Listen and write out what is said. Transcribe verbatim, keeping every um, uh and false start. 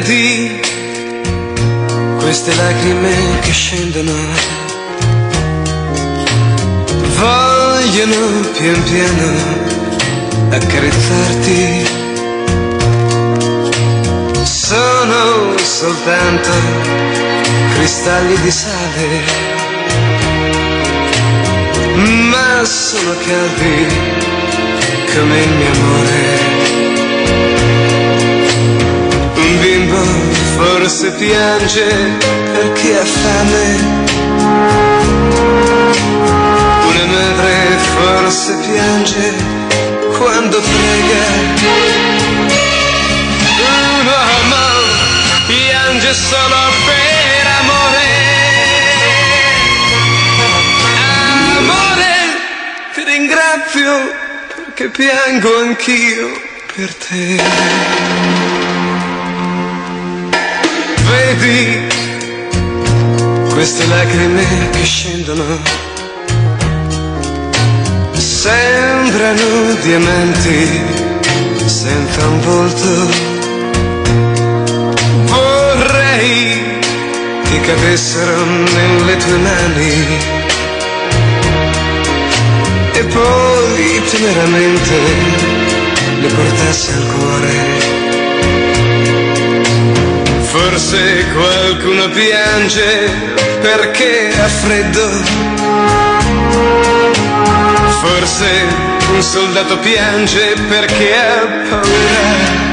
vedi queste lacrime che scendono, vogliono pian piano accarezzarti. Sono soltanto cristalli di sale, ma sono caldi come il mio amore. Un bimbo forse piange perché ha fame, una madre forse piange quando prega, un uomo piange solo per amore. Amore, ti ringrazio perché piango anch'io per te. Vedi queste lacrime che scendono, sembrano diamanti senza un volto. Vorrei che cadessero nelle tue mani e poi teneramente le portassi al cuore. Forse qualcuno piange perché ha freddo, forse un soldato piange perché ha paura.